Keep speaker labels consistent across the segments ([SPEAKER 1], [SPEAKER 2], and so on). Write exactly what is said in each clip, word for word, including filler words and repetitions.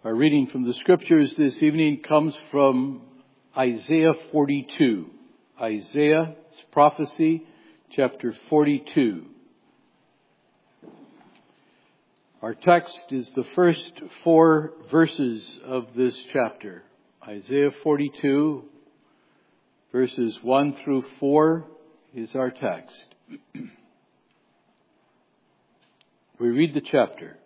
[SPEAKER 1] Our reading from the Scriptures this evening comes from Isaiah forty-two. Isaiah's prophecy, chapter forty-two. Our text is the first four verses of this chapter. Isaiah forty-two, verses one through four is our text. We read the chapter.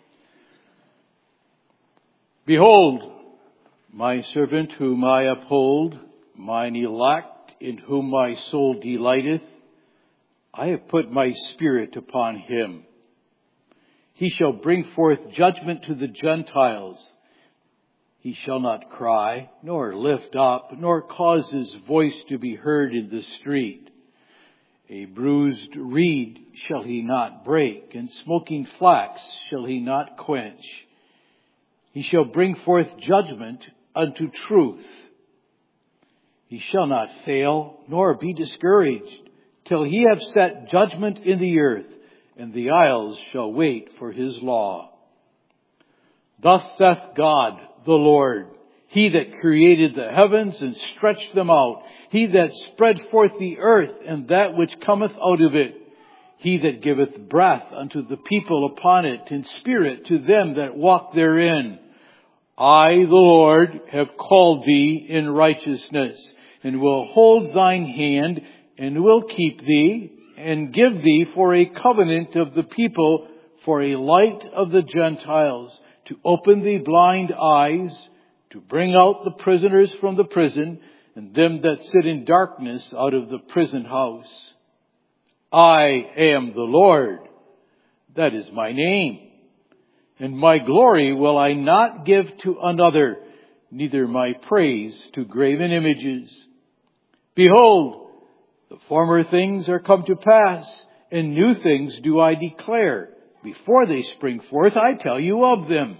[SPEAKER 1] Behold, my servant whom I uphold, mine elect in whom my soul delighteth. I have put my spirit upon him. He shall bring forth judgment to the Gentiles. He shall not cry, nor lift up, nor cause his voice to be heard in the street. A bruised reed shall he not break, and smoking flax shall he not quench. He shall bring forth judgment unto truth. He shall not fail, nor be discouraged, till he have set judgment in the earth, and the isles shall wait for his law. Thus saith God the Lord, He that created the heavens and stretched them out, He that spread forth the earth and that which cometh out of it, He that giveth breath unto the people upon it, and spirit to them that walk therein. I, the Lord, have called thee in righteousness, and will hold thine hand, and will keep thee, and give thee for a covenant of the people, for a light of the Gentiles, to open the blind eyes, to bring out the prisoners from the prison, and them that sit in darkness out of the prison house. I am the Lord, that is my name. And my glory will I not give to another, neither my praise to graven images. Behold, the former things are come to pass, and new things do I declare. Before they spring forth, I tell you of them.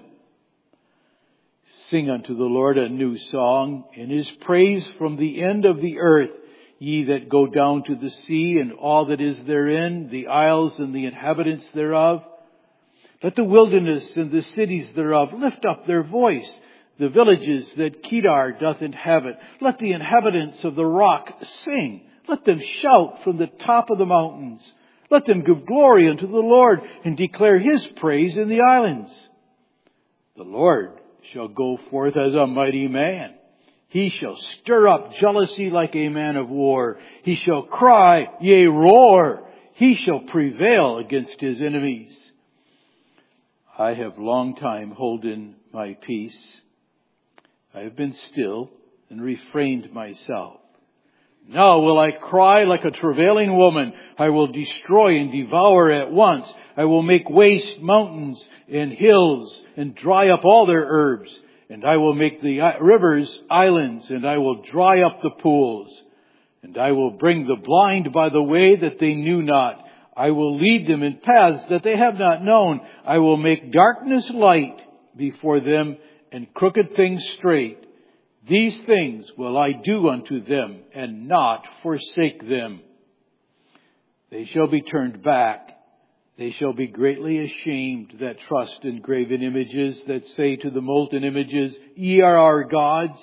[SPEAKER 1] Sing unto the Lord a new song, and His praise from the end of the earth. Ye that go down to the sea, and all that is therein, the isles and the inhabitants thereof. Let the wilderness and the cities thereof lift up their voice, the villages that Kedar doth inhabit. Let the inhabitants of the rock sing. Let them shout from the top of the mountains. Let them give glory unto the Lord, and declare His praise in the islands. The Lord shall go forth as a mighty man. He shall stir up jealousy like a man of war. He shall cry, yea, roar. He shall prevail against his enemies. I have long time holden my peace. I have been still and refrained myself. Now will I cry like a travailing woman. I will destroy and devour at once. I will make waste mountains and hills and dry up all their herbs. And I will make the rivers islands, and I will dry up the pools. And I will bring the blind by the way that they knew not. I will lead them in paths that they have not known. I will make darkness light before them, and crooked things straight. These things will I do unto them, and not forsake them. They shall be turned back. They shall be greatly ashamed that trust in graven images, that say to the molten images, Ye are our gods.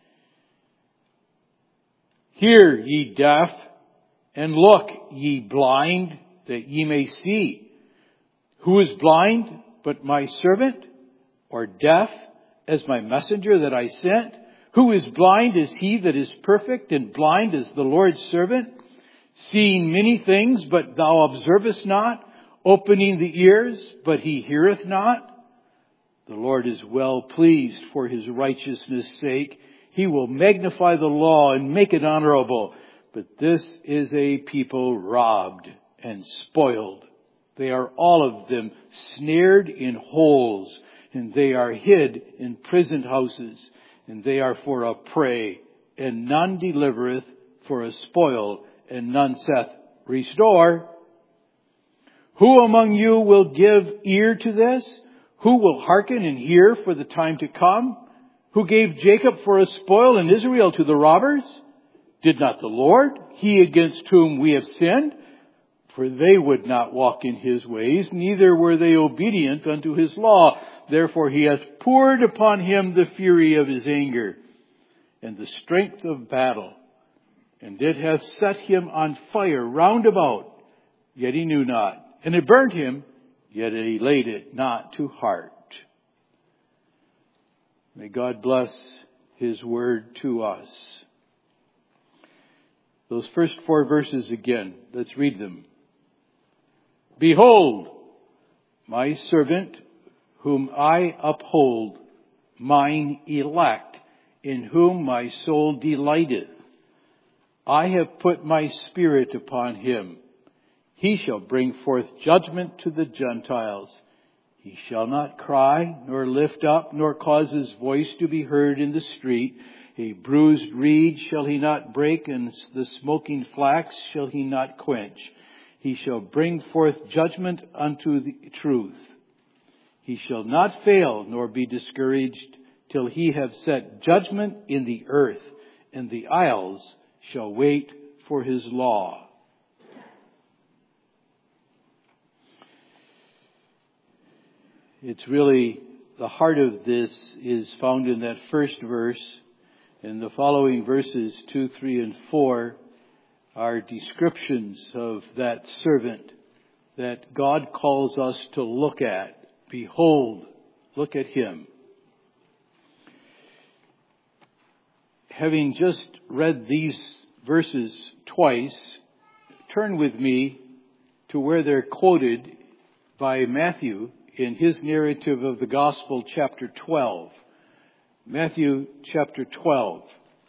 [SPEAKER 1] Hear, ye deaf, and look, ye blind, that ye may see. Who is blind but my servant, or deaf as my messenger that I sent? Who is blind as he that is perfect, and blind as the Lord's servant? Seeing many things, but thou observest not, opening the ears, but he heareth not. The Lord is well pleased for His righteousness' sake. He will magnify the law and make it honorable. But this is a people robbed and spoiled. They are all of them snared in holes, and they are hid in prison houses, and they are for a prey, and none delivereth, for a spoil, and none saith, Restore. Who among you will give ear to this? Who will hearken and hear for the time to come? Who gave Jacob for a spoil and Israel to the robbers? Did not the Lord, He against whom we have sinned? For they would not walk in His ways, neither were they obedient unto His law. Therefore he hath poured upon him the fury of his anger and the strength of battle. And it hath set him on fire round about, yet he knew not. And it burnt him, yet he laid it not to heart. May God bless his word to us. Those first four verses again, let's read them. Behold, my servant, whom I uphold, mine elect, in whom my soul delighteth. I have put my spirit upon him. He shall bring forth judgment to the Gentiles. He shall not cry, nor lift up, nor cause his voice to be heard in the street. A bruised reed shall he not break, and the smoking flax shall he not quench. He shall bring forth judgment unto the truth. He shall not fail, nor be discouraged, till he have set judgment in the earth, and the isles shall wait for his law. It's really, the heart of this is found in that first verse. And the following verses two, three, and four are descriptions of that servant that God calls us to look at. Behold, look at him. Having just read these verses twice, turn with me to where they're quoted by Matthew in his narrative of the Gospel, chapter twelve. Matthew chapter twelve.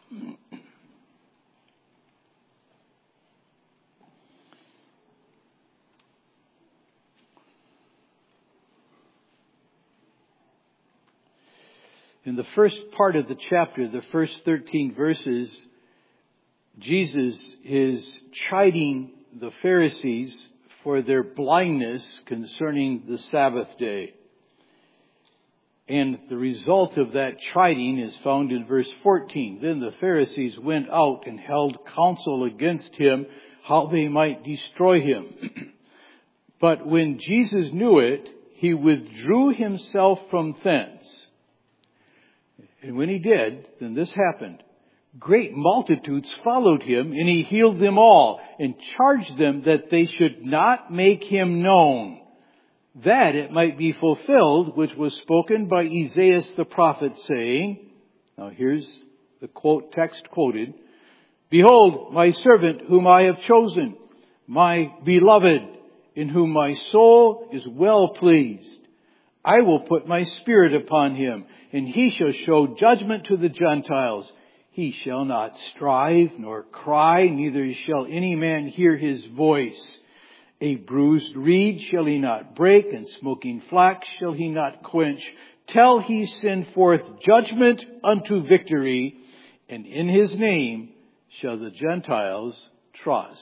[SPEAKER 1] In the first part of the chapter, the first thirteen verses, Jesus is chiding the Pharisees for their blindness concerning the Sabbath day. And the result of that chiding is found in verse fourteen. Then the Pharisees went out and held counsel against him, how they might destroy him. But when Jesus knew it, he withdrew himself from thence. And when he did, then this happened. Great multitudes followed him, and he healed them all, and charged them that they should not make him known, that it might be fulfilled, which was spoken by Isaiah the prophet, saying, now here's the quote, text quoted, Behold, my servant whom I have chosen, my beloved, in whom my soul is well pleased. I will put my spirit upon him, and he shall show judgment to the Gentiles. He shall not strive nor cry, neither shall any man hear his voice. A bruised reed shall he not break, and smoking flax shall he not quench, till he send forth judgment unto victory, and in his name shall the Gentiles trust.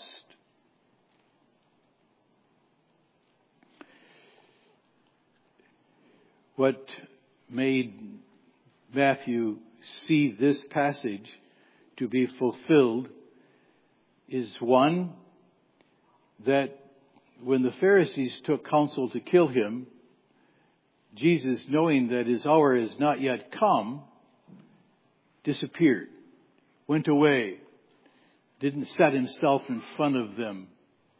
[SPEAKER 1] What made Matthew see this passage to be fulfilled is, one, that when the Pharisees took counsel to kill him, Jesus, knowing that his hour is not yet come, disappeared, went away, didn't set himself in front of them.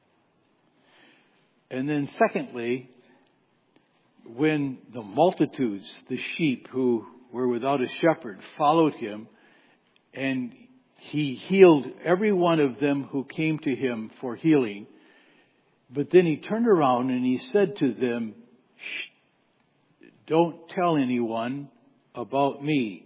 [SPEAKER 1] And then secondly, when the multitudes, the sheep who were without a shepherd, followed him, and he healed every one of them who came to him for healing. But then he turned around and he said to them, Shh, don't tell anyone about me.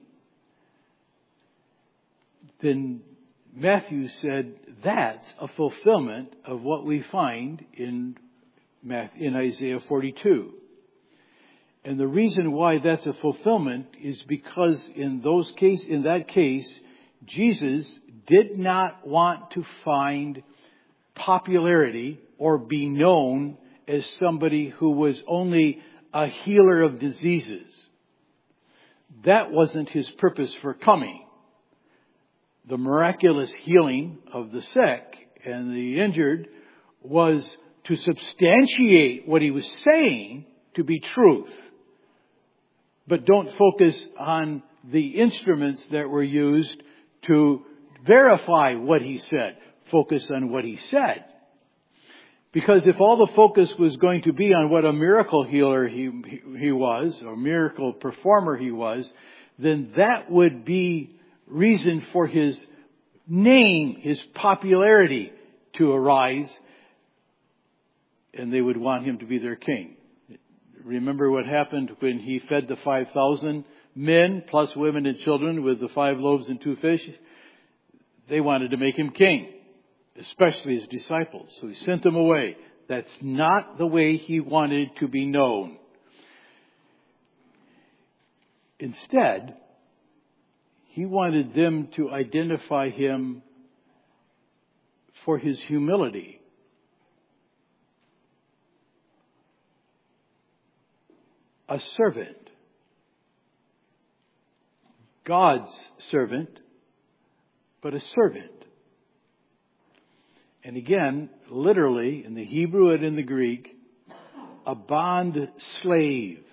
[SPEAKER 1] Then Matthew said, that's a fulfillment of what we find in, in Isaiah forty-two. And the reason why that's a fulfillment is because in those case, in that case, Jesus did not want to find popularity or be known as somebody who was only a healer of diseases. That wasn't his purpose for coming. The miraculous healing of the sick and the injured was to substantiate what he was saying to be truth. but don't focus on the instruments that were used to verify what he said. Focus on what he said. Because if all the focus was going to be on what a miracle healer he, he was, or miracle performer he was, then that would be reason for his name, his popularity to arise, and they would want him to be their king. Remember what happened when he fed the five thousand men, plus women and children, with the five loaves and two fish? They wanted to make him king, especially his disciples. So he sent them away. That's not the way he wanted to be known. Instead, he wanted them to identify him for his humility. A servant. God's servant, but a servant. And again, literally, in the Hebrew and in the Greek, a bond slave.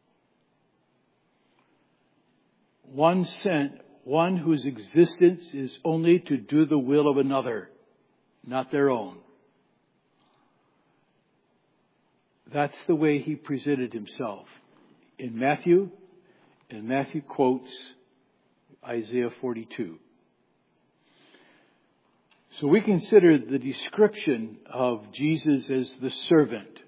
[SPEAKER 1] One sent, one whose existence is only to do the will of another, not their own. That's the way he presented himself. In Matthew, and Matthew quotes Isaiah forty-two. So we consider the description of Jesus as the servant.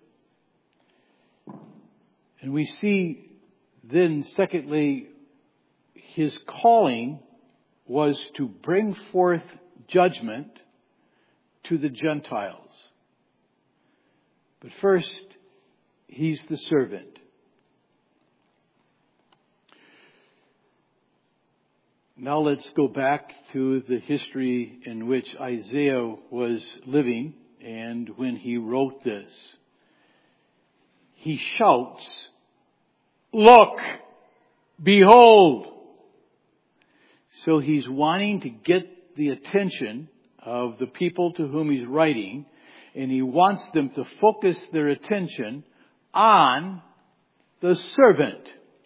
[SPEAKER 1] And we see then, secondly, his calling was to bring forth judgment to the Gentiles. But first, he's the servant. Now let's go back to the history in which Isaiah was living and when he wrote this. He shouts, "Look, behold." So he's wanting to get the attention of the people to whom he's writing, and he wants them to focus their attention on the servant,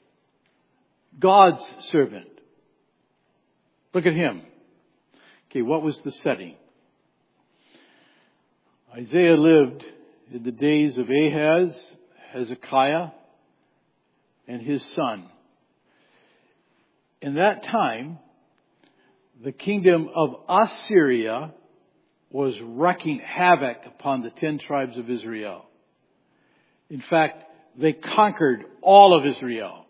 [SPEAKER 1] God's servant. Look at him. Okay, what was the setting? Isaiah lived in the days of Ahaz, Hezekiah, and his son. In that time, the kingdom of Assyria was wreaking havoc upon the ten tribes of Israel. In fact, they conquered all of Israel.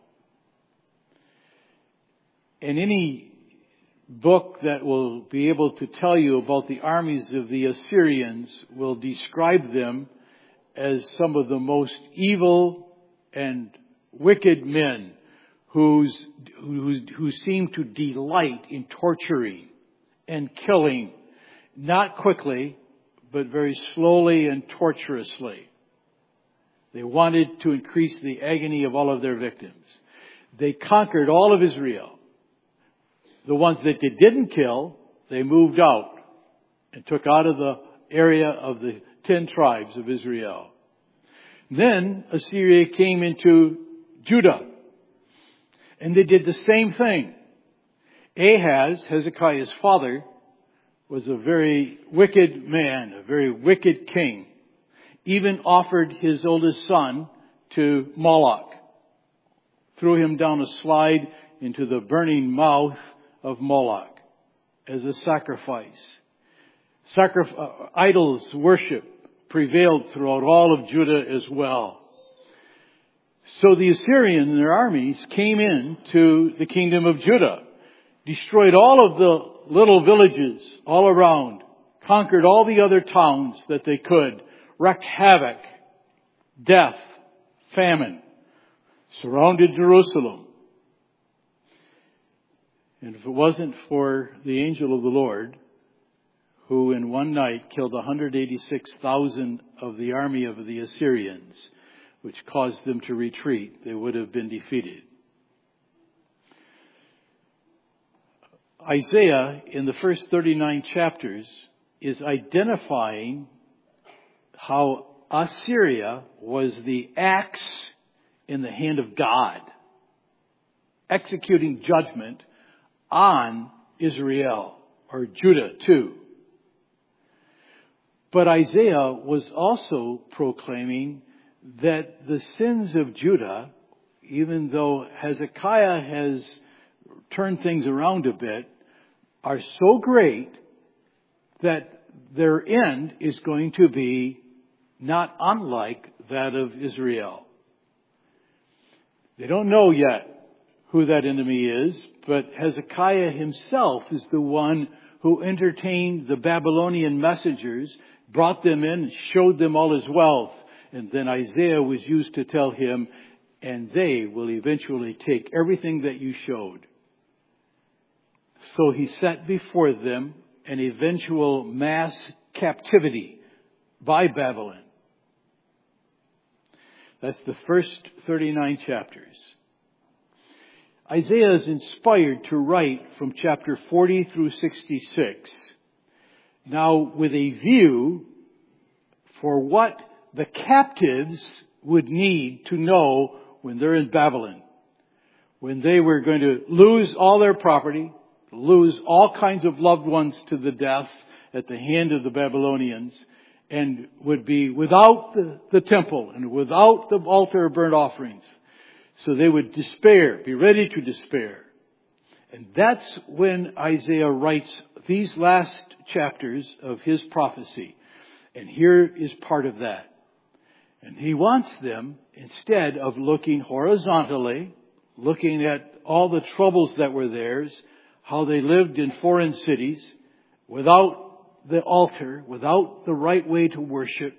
[SPEAKER 1] And any book that will be able to tell you about the armies of the Assyrians will describe them as some of the most evil and wicked men who's, who, who seem to delight in torturing and killing, not quickly, but very slowly and torturously. They wanted to increase the agony of all of their victims. They conquered all of Israel. The ones that they didn't kill, they moved out and took out of the area of the ten tribes of Israel. Then Assyria came into Judah, and they did the same thing. Ahaz, Hezekiah's father, was a very wicked man, a very wicked king. Even offered his oldest son to Moloch. Threw him down a slide into the burning mouth of Moloch as a sacrifice. Sacrif- uh, idols worship prevailed throughout all of Judah as well. So the Assyrians and their armies came in to the kingdom of Judah, destroyed all of the little villages all around, conquered all the other towns that they could, wreaked havoc, death, famine, surrounded Jerusalem. And if it wasn't for the angel of the Lord, who in one night killed one hundred eighty-six thousand of the army of the Assyrians, which caused them to retreat, they would have been defeated. Isaiah, in the first thirty-nine chapters, is identifying how Assyria was the axe in the hand of God. executing judgment on Israel, or Judah too. But Isaiah was also proclaiming that the sins of Judah, even though Hezekiah has turned things around a bit, are so great that their end is going to be not unlike that of Israel. They don't know yet who that enemy is, but Hezekiah himself is the one who entertained the Babylonian messengers, brought them in, showed them all his wealth. And then Isaiah was used to tell him, and they will eventually take everything that you showed. So he set before them an eventual mass captivity by Babylon. That's the first thirty-nine chapters. Isaiah is inspired to write from chapter forty through sixty-six. Now, with a view for what the captives would need to know when they're in Babylon. When they were going to lose all their property, lose all kinds of loved ones to the death at the hand of the Babylonians, and would be without the, the temple and without the altar of burnt offerings. So they would despair, be ready to despair. And that's when Isaiah writes these last chapters of his prophecy. And here is part of that. And he wants them, instead of looking horizontally, looking at all the troubles that were theirs, how they lived in foreign cities, without the altar, without the right way to worship.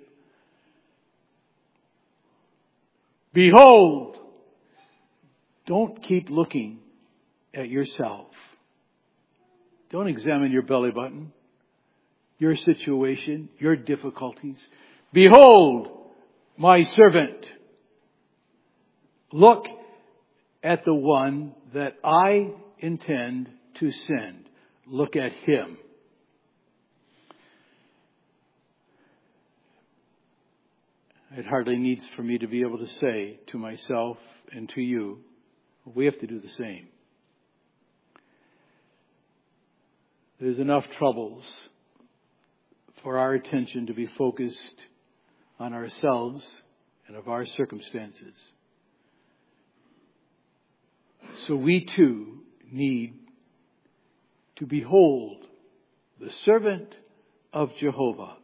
[SPEAKER 1] Behold, don't keep looking at yourself. Don't examine your belly button, your situation, your difficulties. Behold, my servant. Look at the one that I intend to send. Look at him. It hardly needs for me to be able to say to myself and to you, we have to do the same. There's enough troubles for our attention to be focused on ourselves and of our circumstances. So we too need to behold the servant of Jehovah.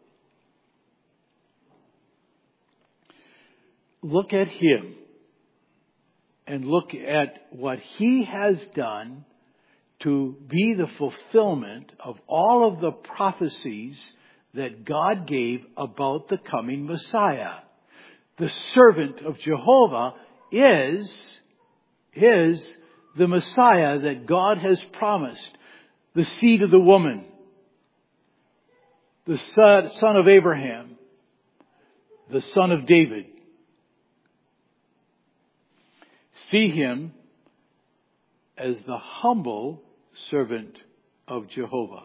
[SPEAKER 1] Look at him and look at what he has done to be the fulfillment of all of the prophecies that God gave about the coming Messiah. The servant of Jehovah is, is the Messiah that God has promised. The seed of the woman. The son, son of Abraham. The son of David. See him as the humble servant of Jehovah.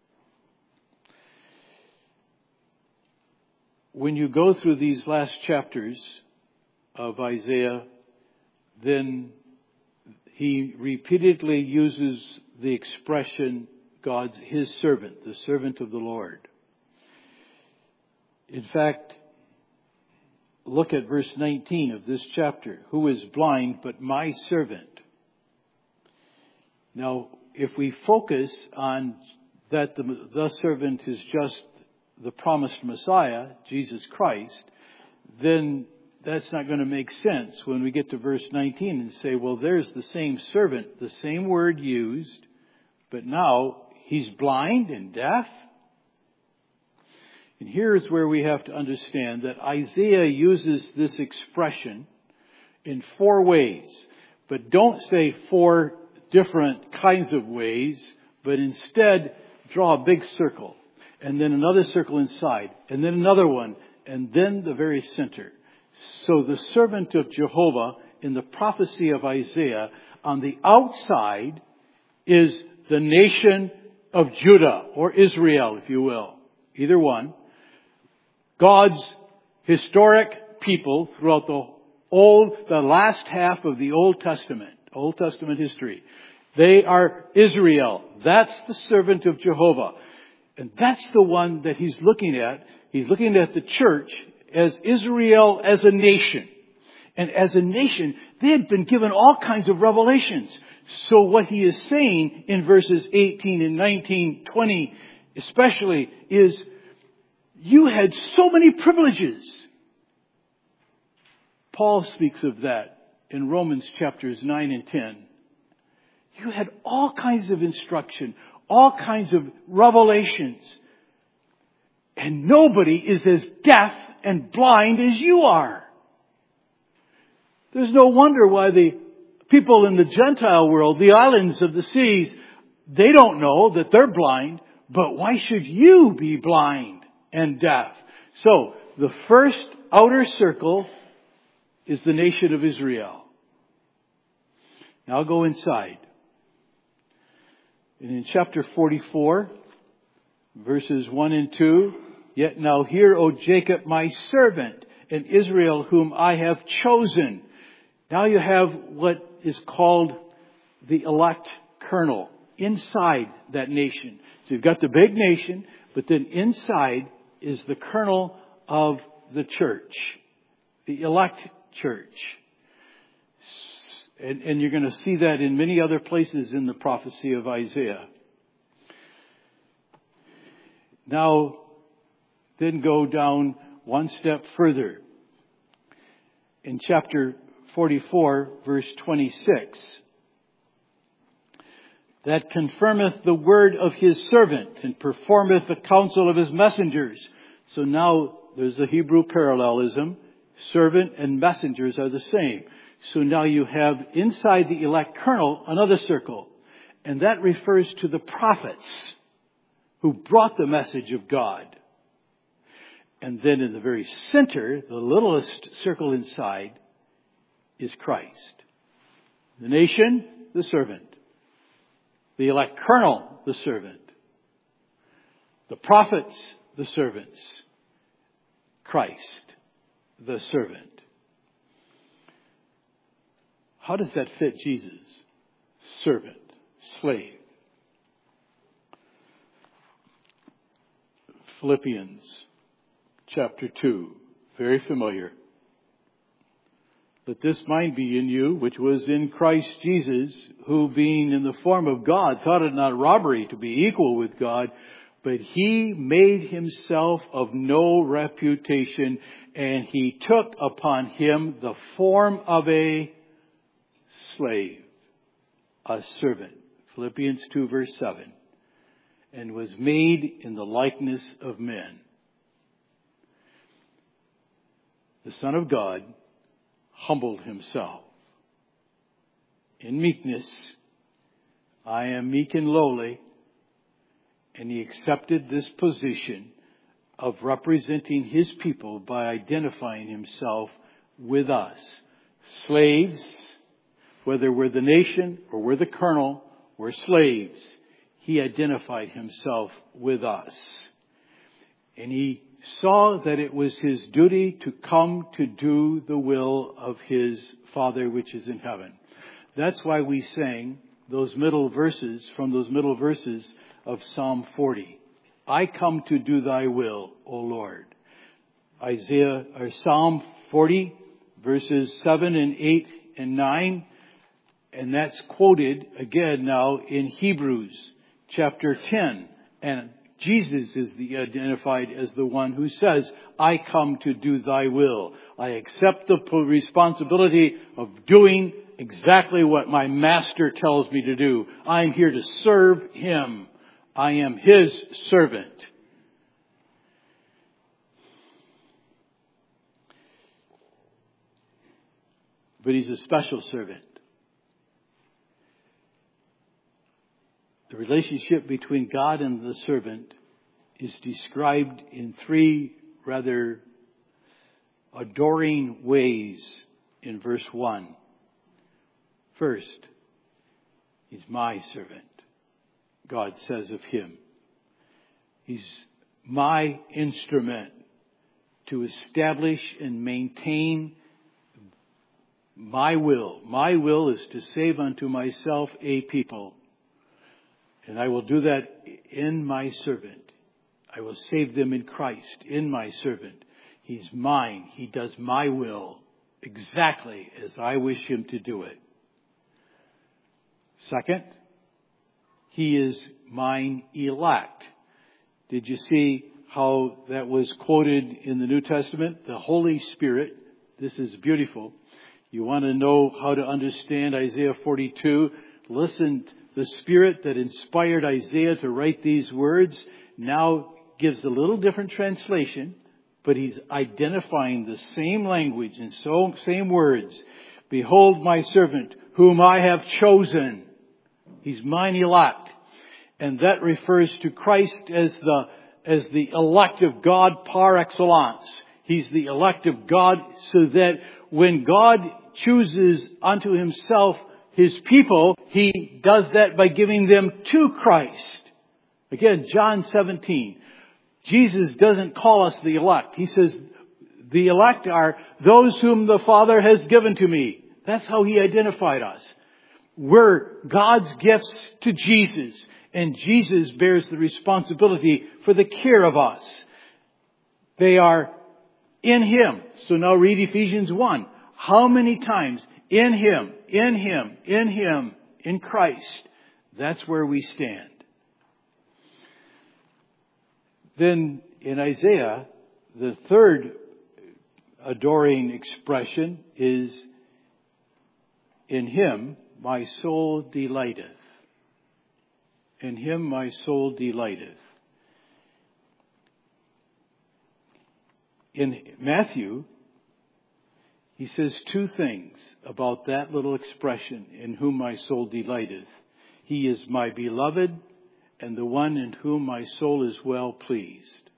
[SPEAKER 1] When you go through these last chapters of Isaiah, then he repeatedly uses the expression God's, his servant, the servant of the Lord. In fact, look at verse nineteen of this chapter. Who is blind but my servant? Now, if we focus on that the, the servant is just the promised Messiah, Jesus Christ, then that's not going to make sense when we get to verse nineteen and say, well, there's the same servant, the same word used, but now he's blind and deaf. And here's where we have to understand that Isaiah uses this expression in four ways. But don't say four different kinds of ways, but instead draw a big circle. And then another circle inside. And then another one. And then the very center. So the servant of Jehovah in the prophecy of Isaiah on the outside is the nation of Judah or Israel, if you will. Either one. God's historic people throughout the old, the last half of the Old Testament. Old Testament history. They are Israel. That's the servant of Jehovah. And that's the one that he's looking at. He's looking at the church as Israel as a nation. And as a nation, they had been given all kinds of revelations. So what he is saying in verses eighteen and nineteen, twenty especially, is you had so many privileges. Paul speaks of that in Romans chapters nine and ten. You had all kinds of instruction, all kinds of revelations. And nobody is as deaf and blind as you are. There's no wonder why the people in the Gentile world, the islands of the seas, they don't know that they're blind. But why should you be blind and deaf? So, the first outer circle is the nation of Israel. Now I'll go inside. And in chapter forty-four, verses one and two, yet now hear, O Jacob, my servant, and Israel, whom I have chosen. Now you have what is called the elect kernel inside that nation. So you've got the big nation, but then inside is the kernel of the church, the elect church. And, and you're going to see that in many other places in the prophecy of Isaiah. Now, then go down one step further. In chapter forty-four, verse twenty-six. That confirmeth the word of his servant and performeth the counsel of his messengers. So now there's a Hebrew parallelism. Servant and messengers are the same. So now you have inside the elect kernel another circle. And that refers to the prophets who brought the message of God. And then in the very center, the littlest circle inside, is Christ. The nation, the servant. The elect kernel, the servant. The prophets, the servants. Christ, the servant. How does that fit Jesus? Servant, slave. Philippians chapter two, very familiar. Let this mind be in you, which was in Christ Jesus, who being in the form of God, thought it not robbery to be equal with God, but he made himself of no reputation, and he took upon him the form of a slave, a servant. Philippians two verse seven. And was made in the likeness of men. The Son of God humbled himself. In meekness, I am meek and lowly, and he accepted this position of representing his people by identifying himself with us. Slaves, whether we're the nation or we're the kernel, we're slaves. He identified himself with us. And he saw that it was his duty to come to do the will of his Father which is in heaven. That's why we sang those middle verses, from those middle verses of Psalm forty. I come to do thy will, O Lord. Isaiah, or Psalm forty, verses seven and eight and nine. And that's quoted again now in Hebrews chapter ten. And Jesus is the, identified as the one who says, I come to do thy will. I accept the responsibility of doing exactly what my master tells me to do. I'm here to serve him. I am his servant. But he's a special servant. The relationship between God and the servant is described in three rather adoring ways in verse one. First, he's my servant. God says of him. He's my instrument to establish and maintain my will. My will is to save unto myself a people. And I will do that in my servant. I will save them in Christ, in my servant. He's mine. He does my will exactly as I wish him to do it. Second, he is mine elect. Did you see how that was quoted in the New Testament? The Holy Spirit. This is beautiful. You want to know how to understand Isaiah forty-two? Listen, the Spirit that inspired Isaiah to write these words now gives a little different translation, but he's identifying the same language and so same words. Behold my servant, whom I have chosen. He's mine elect. And that refers to Christ as the, as the elect of God par excellence. He's the elect of God, so that when God chooses unto himself his people, he does that by giving them to Christ. Again, John seventeen. Jesus doesn't call us the elect. He says, the elect are those whom the Father has given to me. That's how he identified us. We're God's gifts to Jesus, and Jesus bears the responsibility for the care of us. They are in him. So now read Ephesians one. How many times? In him, in him, in him, in Christ. That's where we stand. Then in Isaiah, the third adoring expression is, in him my soul delighteth. In him my soul delighteth. In Matthew, he says two things about that little expression, in whom my soul delighteth. He is my beloved, and the one in whom my soul is well pleased.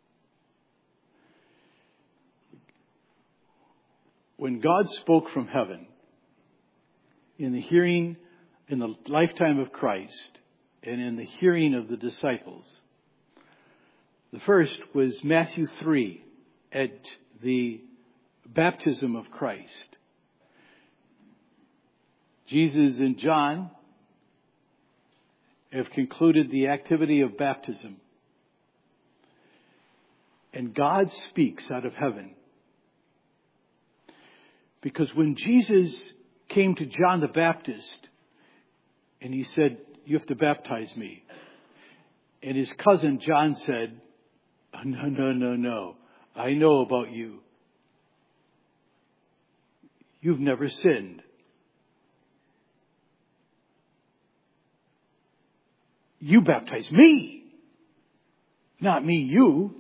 [SPEAKER 1] When God spoke from heaven, in the hearing, in the lifetime of Christ, and in the hearing of the disciples, the first was Matthew three, at the baptism of Christ. Jesus and John have concluded the activity of baptism. And God speaks out of heaven. Because when Jesus came to John the Baptist and he said, you have to baptize me. And his cousin John said, oh, no, no, no, no. I know about you. You've never sinned. You baptize me, not me, you.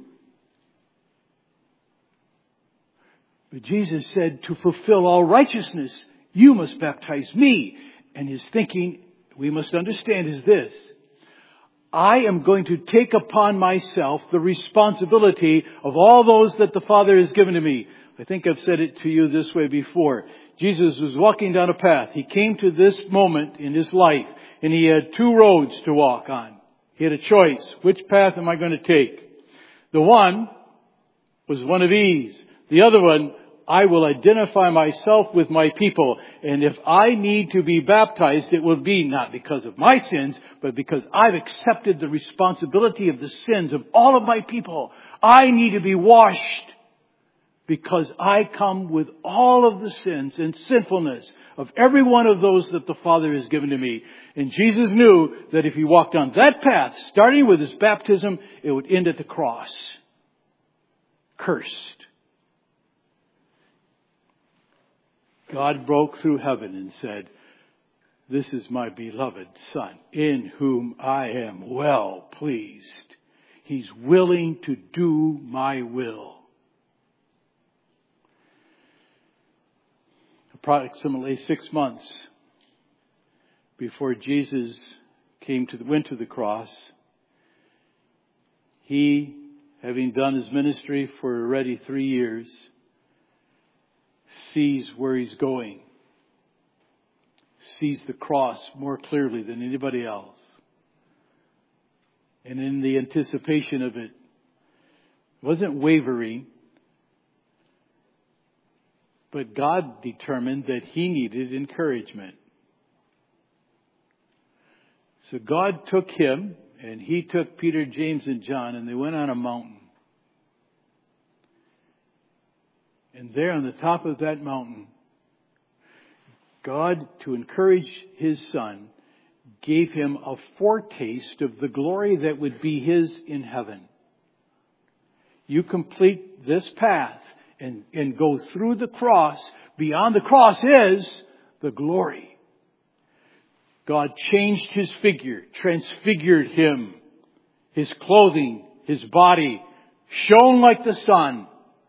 [SPEAKER 1] But Jesus said, to fulfill all righteousness, you must baptize me. And his thinking, we must understand, is this. I am going to take upon myself the responsibility of all those that the Father has given to me. I think I've said it to you this way before. Jesus was walking down a path. He came to this moment in his life, and he had two roads to walk on. He had a choice. Which path am I going to take? The one was one of ease. The other one, I will identify myself with my people. And if I need to be baptized, it will be not because of my sins, but because I've accepted the responsibility of the sins of all of my people. I need to be washed because I come with all of the sins and sinfulness of every one of those that the Father has given to me. And Jesus knew that if he walked on that path, starting with his baptism, it would end at the cross. Cursed. God broke through heaven and said, this is my beloved Son, in whom I am well pleased. He's willing to do my will. Approximately six months before Jesus came to the, went to the cross, he, having done his ministry for already three years, sees where he's going, sees the cross more clearly than anybody else. And in the anticipation of it, wasn't wavering, But God determined that he needed encouragement. So God took him, and he took Peter, James, and John, and they went on a mountain. And there on the top of that mountain, God, to encourage his son, gave him a foretaste of the glory that would be his in heaven. You complete this path and, and go through the cross. Beyond the cross is the glory. God changed his figure, transfigured him. His clothing, his body, shone like the sun.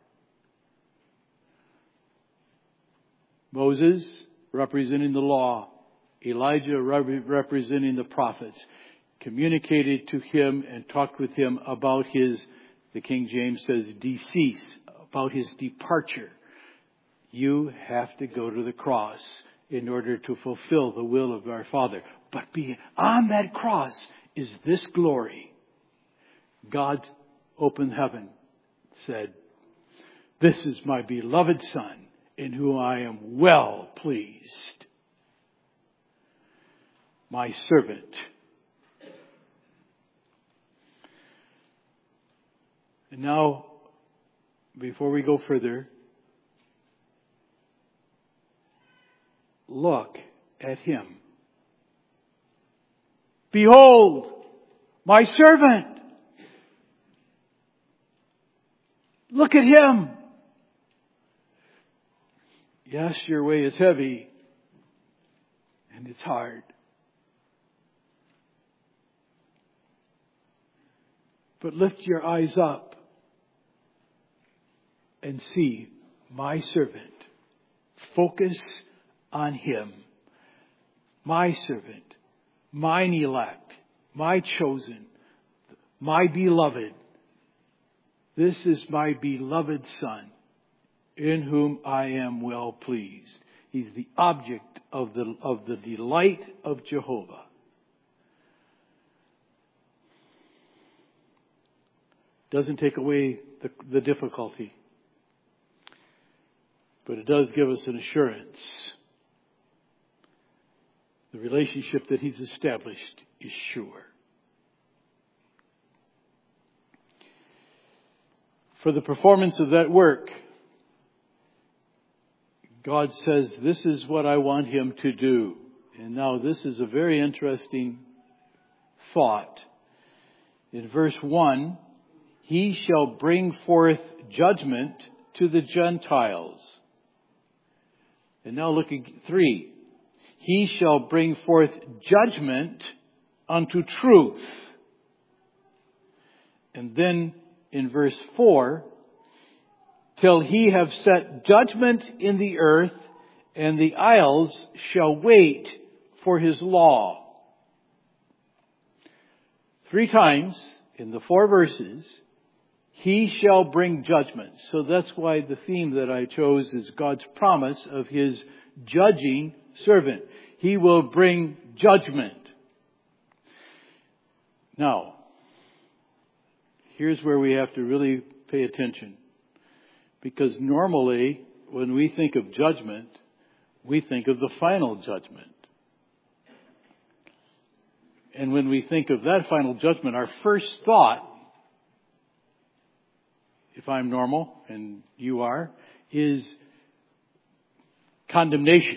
[SPEAKER 1] Moses, representing the law, Elijah representing the prophets, communicated to him and talked with him about his, the King James says, decease, about his departure. You have to go to the cross in order to fulfill the will of our Father. But beyond that cross is this glory. God opened heaven, said, "This is my beloved Son, in whom I am well pleased. My servant." And now, before we go further, look at him. "Behold, my servant." Look at him. Yes, your way is heavy and it's hard. But lift your eyes up and see my servant. Focus on him. My servant, mine elect, my chosen, my beloved. This is my beloved Son, in whom I am well pleased. He's the object of the, of the delight of Jehovah. Doesn't take away the, the difficulty, but it does give us an assurance. The relationship that he's established is sure. For the performance of that work, God says, this is what I want him to do. And now this is a very interesting thought. In verse one, he shall bring forth judgment to the Gentiles. And now look at three. He shall bring forth judgment unto truth. And then in verse four, till he have set judgment in the earth, and the isles shall wait for his law. Three times in the four verses, he shall bring judgment. So that's why the theme that I chose is God's promise of his judging servant. He will bring judgment. Now, here's where we have to really pay attention. Because normally, when we think of judgment, we think of the final judgment. And when we think of that final judgment, our first thought, if I'm normal and you are, is condemnation.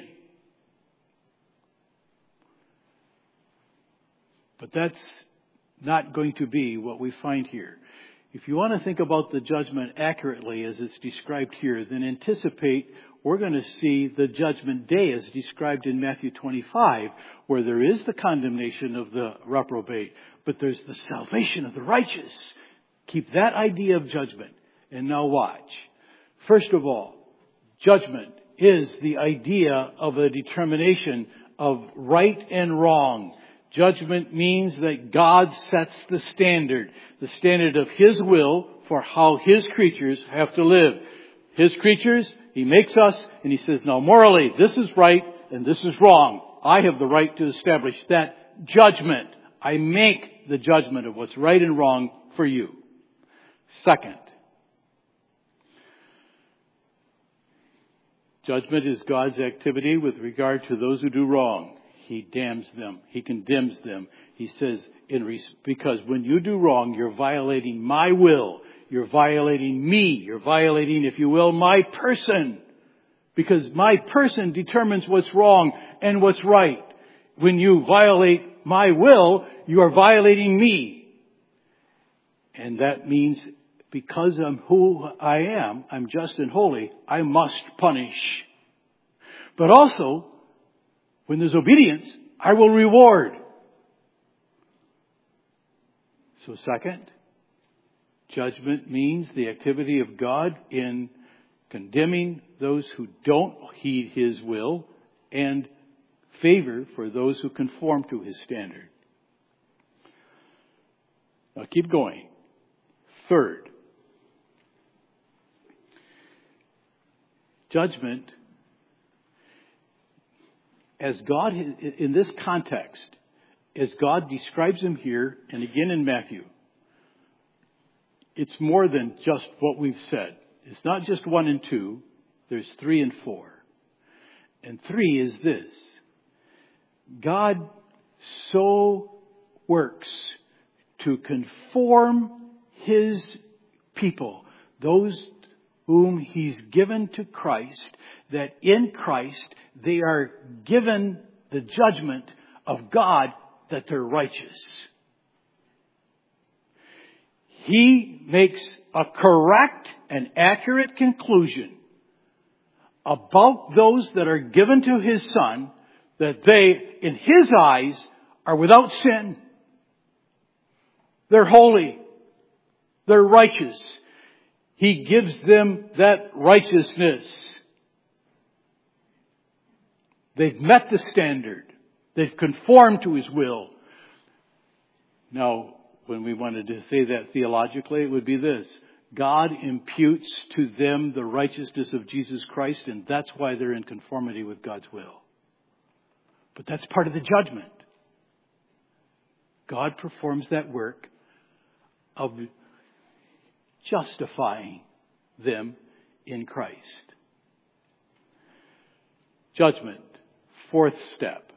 [SPEAKER 1] But that's not going to be what we find here. If you want to think about the judgment accurately as it's described here, then anticipate we're going to see the judgment day as described in Matthew twenty-five, where there is the condemnation of the reprobate, but there's the salvation of the righteous. Keep that idea of judgment. And now watch. First of all, judgment is the idea of a determination of right and wrong. Judgment means that God sets the standard, the standard of his will for how his creatures have to live. His creatures, he makes us, and he says, now morally, this is right and this is wrong. I have the right to establish that judgment. I make the judgment of what's right and wrong for you. Second, Judgment is God's activity with regard to those who do wrong. He damns them. He condemns them. He says, in res- because when you do wrong, you're violating my will. You're violating me. You're violating, if you will, my person. Because my person determines what's wrong and what's right. When you violate my will, you are violating me. And that means because I'm who I am, I'm just and holy, I must punish. But also, when there's obedience, I will reward. So second, judgment means the activity of God in condemning those who don't heed His will and favor for those who conform to His standard. Now keep going. Third, judgment, as God, in this context, as God describes Him here and again in Matthew, it's more than just what we've said. It's not just one and two. There's three and four. And three is this. God so works to conform His people, those whom He's given to Christ, that in Christ they are given the judgment of God that they're righteous. He makes a correct and accurate conclusion about those that are given to His Son, that they, in His eyes, are without sin. They're holy. They're righteous. He gives them that righteousness. They've met the standard. They've conformed to His will. Now, when we wanted to say that theologically, it would be this. God imputes to them the righteousness of Jesus Christ, and that's why they're in conformity with God's will. But that's part of the judgment. God performs that work of justifying them in Christ. Judgment. Fourth step.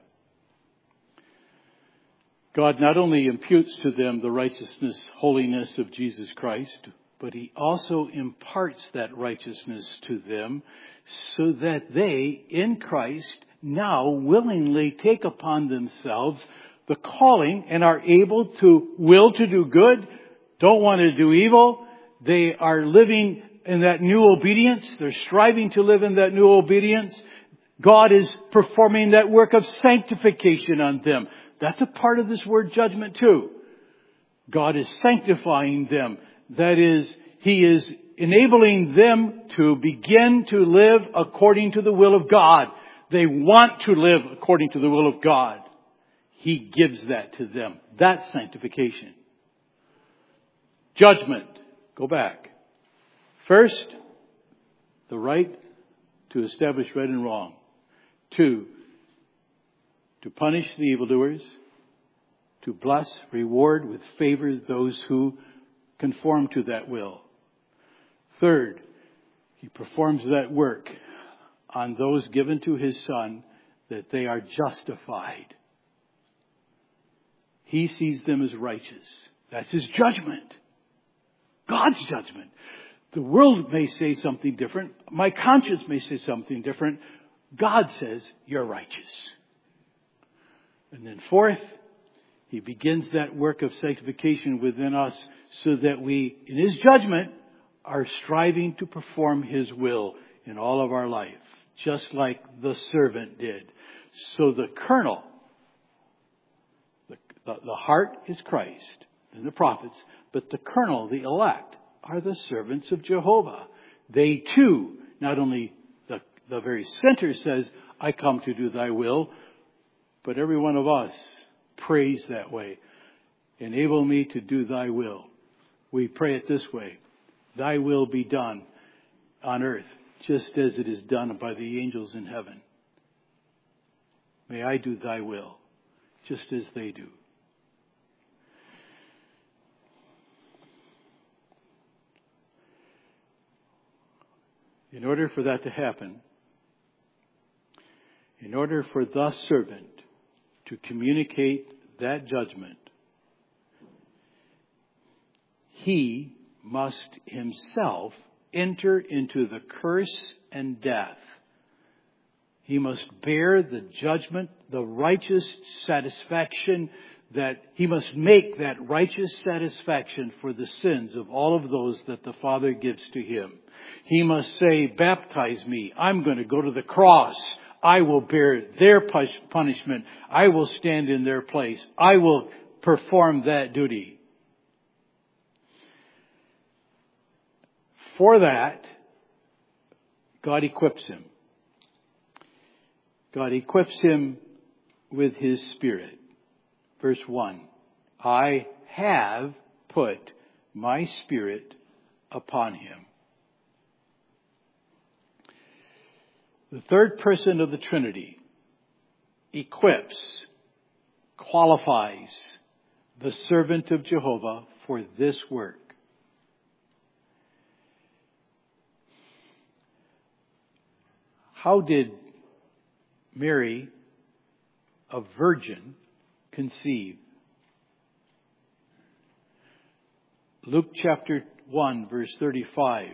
[SPEAKER 1] God not only imputes to them the righteousness, holiness of Jesus Christ, but He also imparts that righteousness to them so that they, in Christ, now willingly take upon themselves the calling and are able to will to do good, don't want to do evil. They are living in that new obedience. They're striving to live in that new obedience. God is performing that work of sanctification on them. That's a part of this word judgment too. God is sanctifying them. That is, He is enabling them to begin to live according to the will of God. They want to live according to the will of God. He gives that to them. That's sanctification. Judgment. Go back. First, the right to establish right and wrong. Two, to punish the evildoers. To bless, reward with favor those who conform to that will. Third, He performs that work on those given to His Son that they are justified. He sees them as righteous. That's His judgment. God's judgment. The world may say something different. My conscience may say something different. God says, you're righteous. And then fourth, He begins that work of sanctification within us so that we, in His judgment, are striving to perform His will in all of our life, just like the servant did. So the kernel, the, the, the heart is Christ and the prophets, but the kernel, the elect, are the servants of Jehovah. They too, not only the, the very center says, I come to do thy will, but every one of us prays that way. Enable me to do thy will. We pray it this way. Thy will be done on earth, just as it is done by the angels in heaven. May I do thy will, just as they do. In order for that to happen, In order for the servant to communicate that judgment, he must himself enter into the curse and death. He must bear the judgment, the righteous satisfaction that he must make that righteous satisfaction for the sins of all of those that the Father gives to him. He must say, baptize me. I'm going to go to the cross. I will bear their punishment. I will stand in their place. I will perform that duty. For that, God equips him. God equips him with His Spirit. Verse one, I have put my Spirit upon him. The third person of the Trinity equips, qualifies the servant of Jehovah for this work. How did Mary, a virgin, conceive? Luke chapter one, verse thirty-five.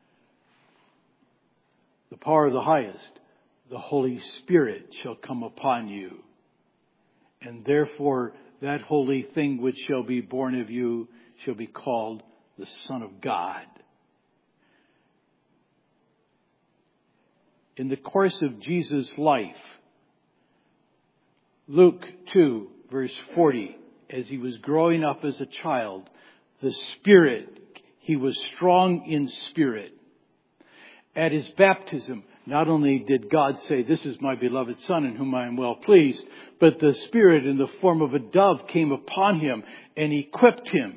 [SPEAKER 1] The power of the highest, the Holy Spirit shall come upon you. And therefore that holy thing which shall be born of you shall be called the Son of God. In the course of Jesus' life, Luke two, verse forty, as he was growing up as a child, the Spirit, he was strong in spirit. At his baptism, not only did God say, this is my beloved Son in whom I am well pleased, but the Spirit in the form of a dove came upon him and equipped him.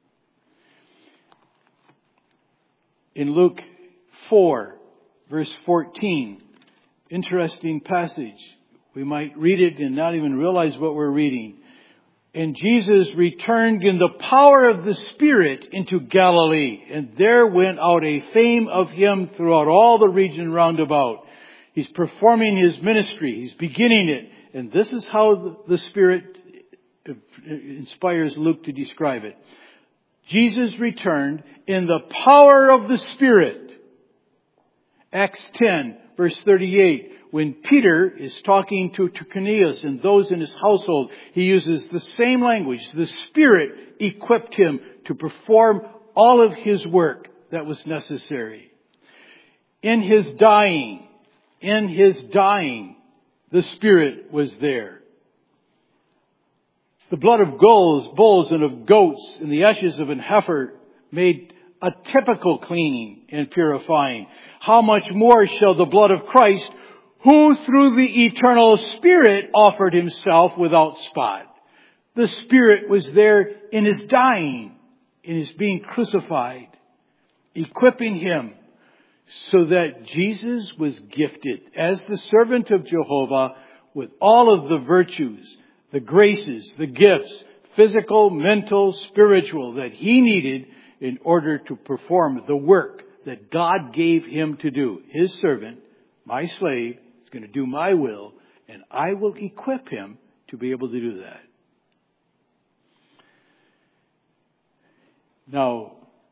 [SPEAKER 1] In Luke four, verse fourteen, interesting passage. We might read it and not even realize what we're reading. And Jesus returned in the power of the Spirit into Galilee. And there went out a fame of him throughout all the region round about. He's performing his ministry. He's beginning it. And this is how the Spirit inspires Luke to describe it. Jesus returned in the power of the Spirit. Acts ten, verse thirty-eight. When Peter is talking to Cornelius and those in his household, he uses the same language. The Spirit equipped him to perform all of his work that was necessary. In his dying, in his dying, the Spirit was there. The blood of bulls, bulls and of goats and the ashes of an heifer made a typical cleaning and purifying. How much more shall the blood of Christ, who through the eternal Spirit offered himself without spot. The Spirit was there in his dying, in his being crucified, equipping him so that Jesus was gifted as the servant of Jehovah with all of the virtues, the graces, the gifts, physical, mental, spiritual, that he needed in order to perform the work that God gave him to do. His servant, my slave, is going to do my will, and I will equip him to be able to do that. Now,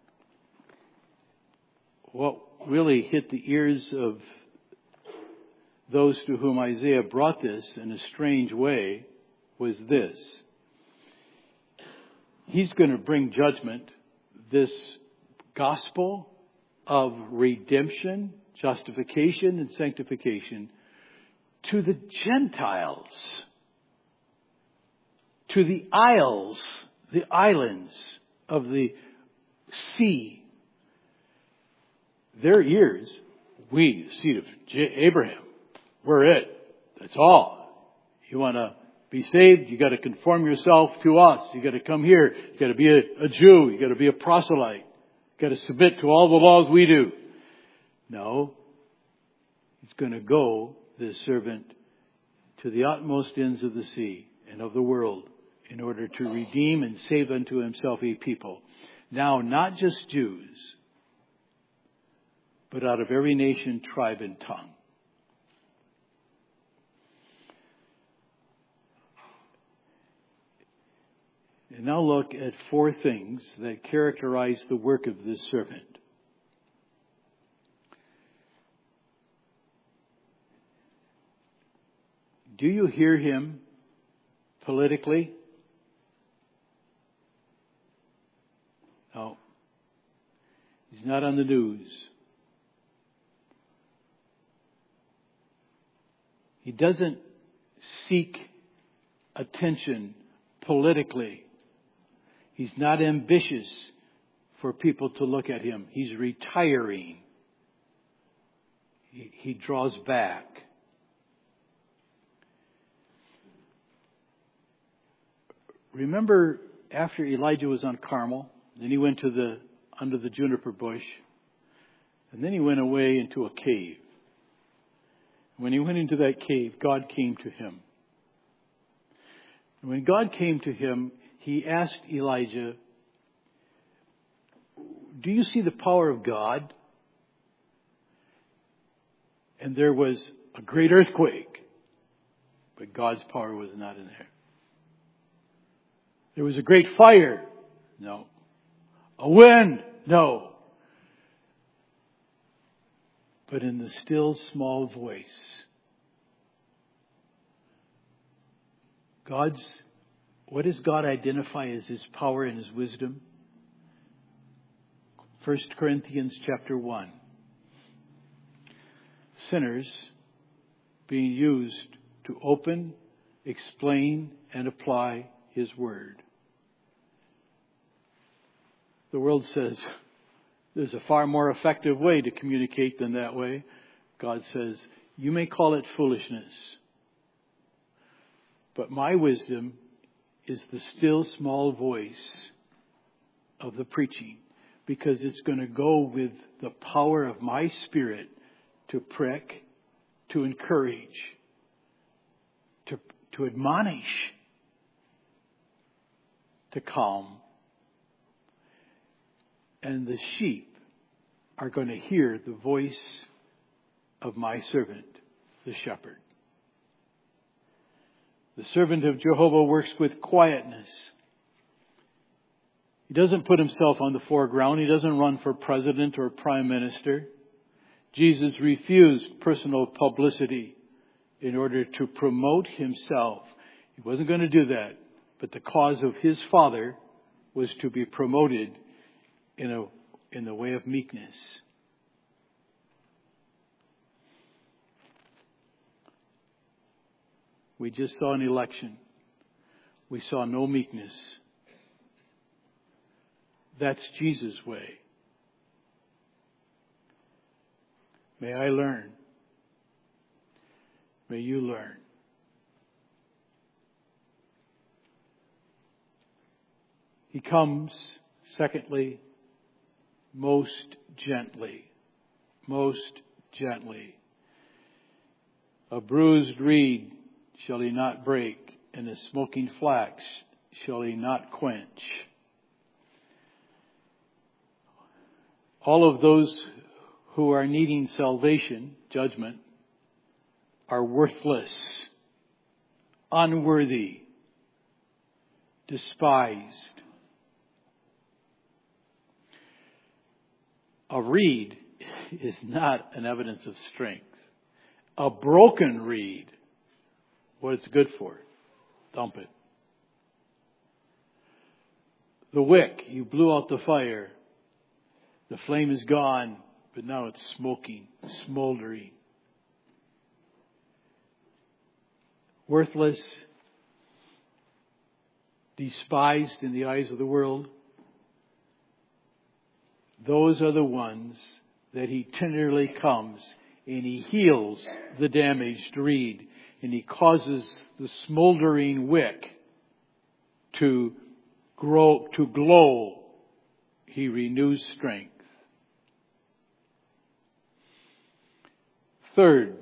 [SPEAKER 1] what really hit the ears of those to whom Isaiah brought this in a strange way was this. He's going to bring judgment, this gospel of redemption, justification, and sanctification to the Gentiles, to the isles, the islands of the sea. Their ears, we, the seed of Abraham, we're it. That's all. You want to be saved, you got to conform yourself to us. You got to come here. You got to be a, a Jew. You got to be a proselyte. You got to submit to all the laws we do. No. He's going to go, this servant, to the utmost ends of the sea and of the world in order to redeem and save unto himself a people. Now, not just Jews, but out of every nation, tribe, and tongue. And now look at four things that characterize the work of this servant. Do you hear him politically? No. He's not on the news. He doesn't seek attention politically. He's not ambitious for people to look at him. He's retiring. He, he draws back. Remember after Elijah was on Carmel, then he went to the under the juniper bush, and then he went away into a cave. When he went into that cave, God came to him. And when God came to him, he asked Elijah, "Do you see the power of God?" And there was a great earthquake, but God's power was not in there. There was a great fire. No. A wind. No. But in the still small voice, God's, what does God identify as His power and His wisdom? First Corinthians chapter one. Sinners being used to open, explain, and apply His Word. The world says there's a far more effective way to communicate than that way. God says, you may call it foolishness, but my wisdom is the still small voice of the preaching, because it's going to go with the power of my Spirit to prick, to encourage, to, to admonish, to calm. And the sheep are going to hear the voice of my servant, the shepherd. The servant of Jehovah works with quietness. He doesn't put himself on the foreground. He doesn't run for president or prime minister. Jesus refused personal publicity in order to promote himself. He wasn't going to do that. But the cause of his Father was to be promoted in a in the way of meekness. We just saw an election. We saw no meekness. That's Jesus' way. May I learn. May you learn. He comes, secondly, most gently. Most gently. A bruised reed shall he not break, and a smoking flax shall he not quench. All of those who are needing salvation, judgment, are worthless, unworthy, despised. A reed is not an evidence of strength. A broken reed, what it's good for, dump it. The wick, you blew out the fire. The flame is gone, but now it's smoking, smoldering. Worthless, despised in the eyes of the world. Those are the ones that He tenderly comes and He heals the damaged reed, and He causes the smoldering wick to grow, to glow. He renews strength. Third,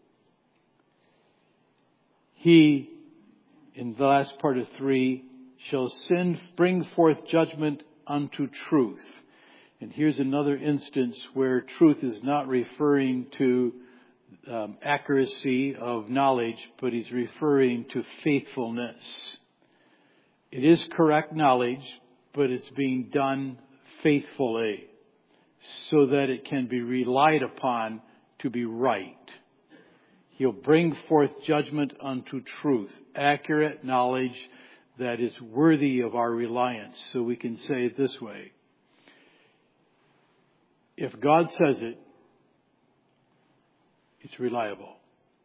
[SPEAKER 1] He, in the last part of three, shall send, bring forth judgment unto truth. And here's another instance where truth is not referring to um, accuracy of knowledge, but He's referring to faithfulness. It is correct knowledge, but it's being done faithfully so that it can be relied upon to be right. He'll bring forth judgment unto truth, accurate knowledge that is worthy of our reliance. So we can say it this way. If God says it, it's reliable.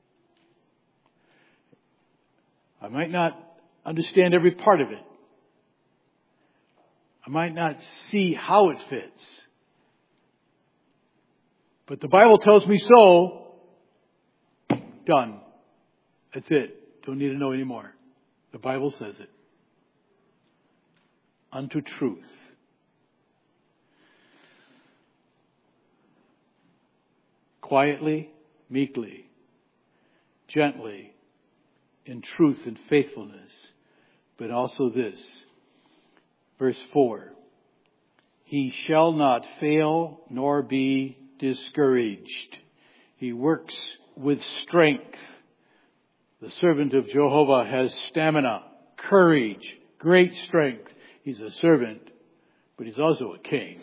[SPEAKER 1] I might not understand every part of it. I might not see how it fits. But the Bible tells me so. Done. That's it. Don't need to know anymore. The Bible says it. Unto truth. Quietly, meekly, gently, in truth and faithfulness. But also this. Verse four. He shall not fail nor be discouraged. He works with strength. The servant of Jehovah has stamina, courage, great strength. He's a servant, but he's also a king.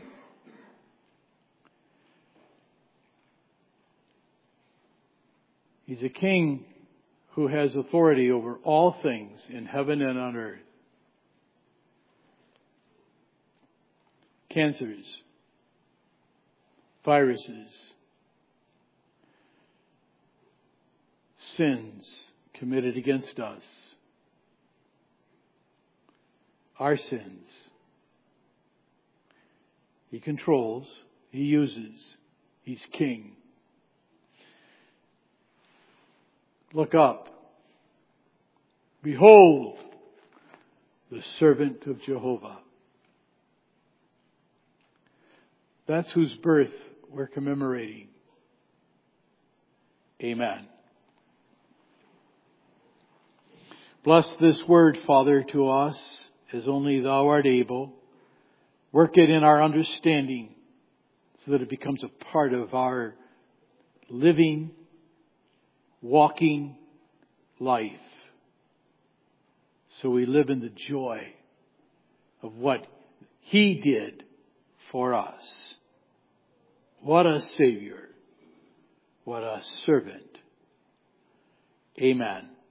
[SPEAKER 1] He's a king who has authority over all things in heaven and on earth. Cancers, viruses, sins committed against us, our sins. He controls, He uses, He's king. Look up. Behold, the servant of Jehovah. That's whose birth we're commemorating. Amen. Bless this word, Father, to us as only Thou art able. Work it in our understanding so that it becomes a part of our living, walking life. So we live in the joy of what He did for us. What a Savior. What a servant. Amen.